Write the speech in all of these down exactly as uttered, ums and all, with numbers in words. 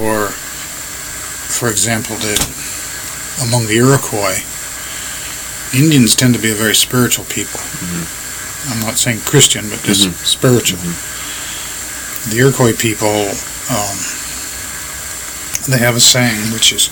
or, for example, the, among the Iroquois, Indians tend to be a very spiritual people. Mm-hmm. I'm not saying Christian, but just mm-hmm. spiritual. Mm-hmm. The Iroquois people, um, they have a saying which is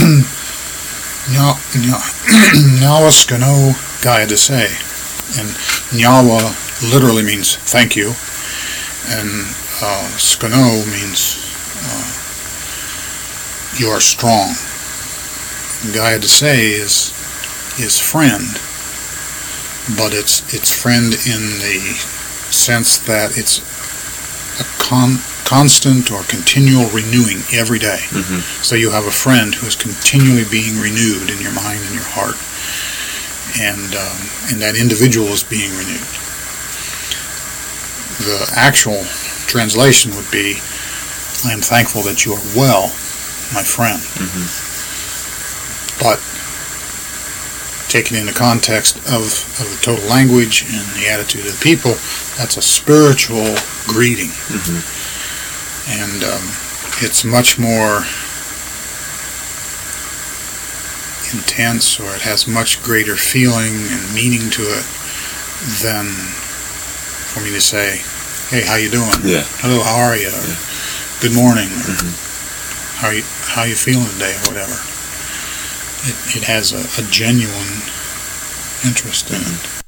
Nyawa Skano Gaia de Se. And Nyawa literally means thank you, and uh, Skano means uh, you are strong. And Gaia de Se is is friend, but it's it's friend in the sense that it's a con- constant or continual renewing every day. Mm-hmm. So you have a friend who is continually being renewed in your mind and your heart, and um, and that individual is being renewed. The actual translation would be, I am thankful that you are well, my friend. Mm-hmm. But taken in the context of, of the total language and the attitude of the people, that's a spiritual greeting. Mm-hmm. And um, it's much more intense, or it has much greater feeling and meaning to it than for me to say, hey, how you doing? Yeah. Hello, how are you? Yeah. Good morning. Or, mm-hmm. how you how you feeling today, or whatever. It, it has a, a genuine interest in mm-hmm. it.